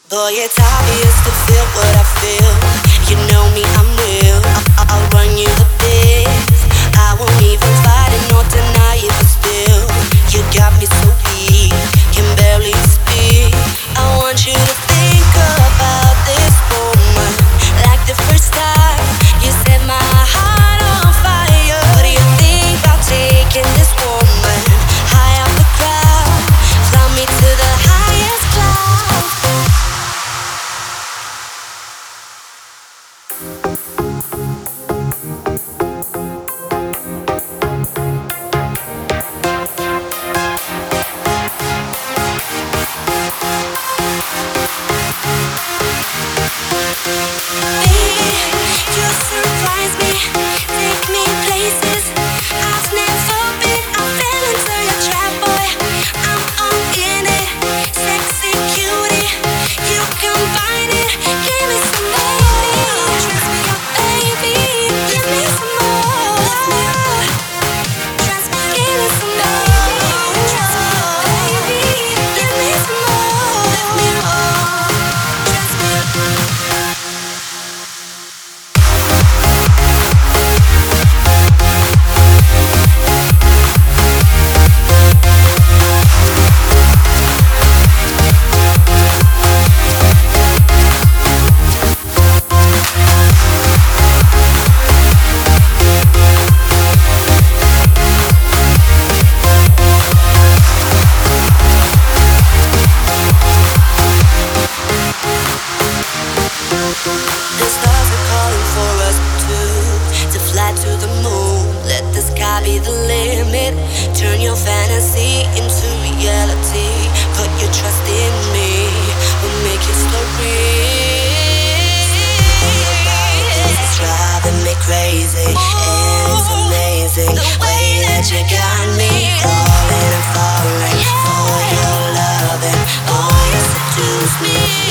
Boy, it's obvious to feel what I feel. You know me, I'm real. I'll run you the biz. I won't even fight it nor deny it, but still, you got me so weak, can barely speak. I want you to think about this moment like the first time you set my heart on fire. What do you think about taking this woman high off the ground? Fly me to the highest cloud. You surprise me, take me places I've never been. I fell into your trap, boy. I'm all in it, sexy cutie. You combine it, give me some more. Trust me, oh baby, give me some more. Trust me, give me some more. Trust me, oh baby, give me some more. Let me more. Trust me. The stars are calling for us to fly to the moon. Let the sky be the limit. Turn your fantasy into reality. Put your trust in me. We'll make it so real. It's driving me crazy. It's amazing the way that you got me falling and falling for your loving. Oh, you seduce me.